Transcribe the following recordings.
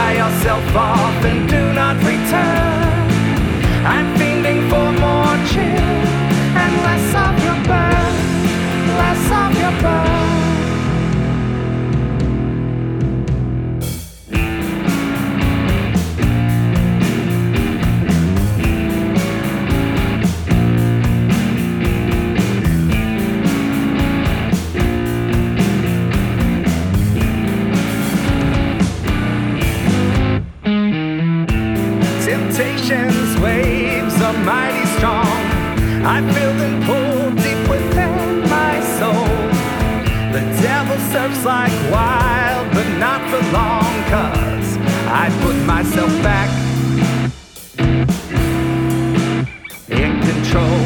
dry yourself off and do not return. I'm fiending for more chill and less of your burn, less of your burn. Temptation's waves are mighty strong. I feel them pull deep within my soul. The devil surfs like wild, but not for long, 'cause I put myself back in control.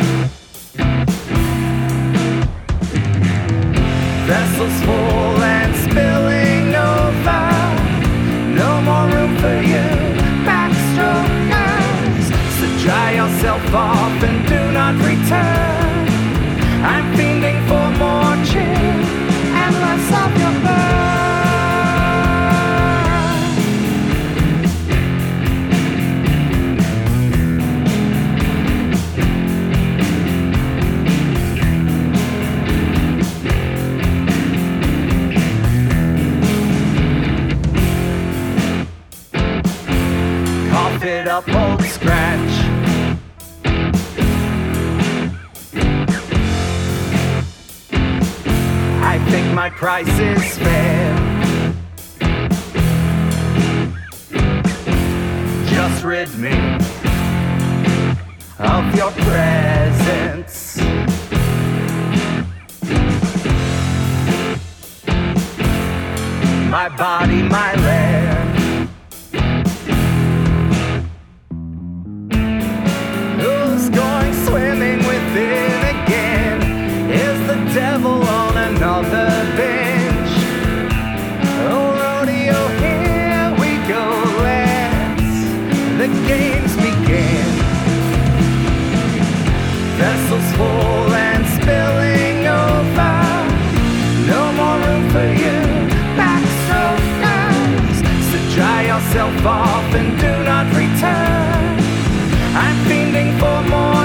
Vessels full and spilling over. No more room for you, backstrokers. So dry yourself off and do not return. I'm fiending for more chill and less of your burn. Cough it up, old scratch. I think my price is fair. Just rid me of your presence. My body, my lair. Who's going swimming within again? Is the devil on another bench? Oh, rodeo, here we go, let's the games begin. Vessels full and spilling over. No more room for you, backstrokers. So dry yourself off and do not return. I'm fiending for more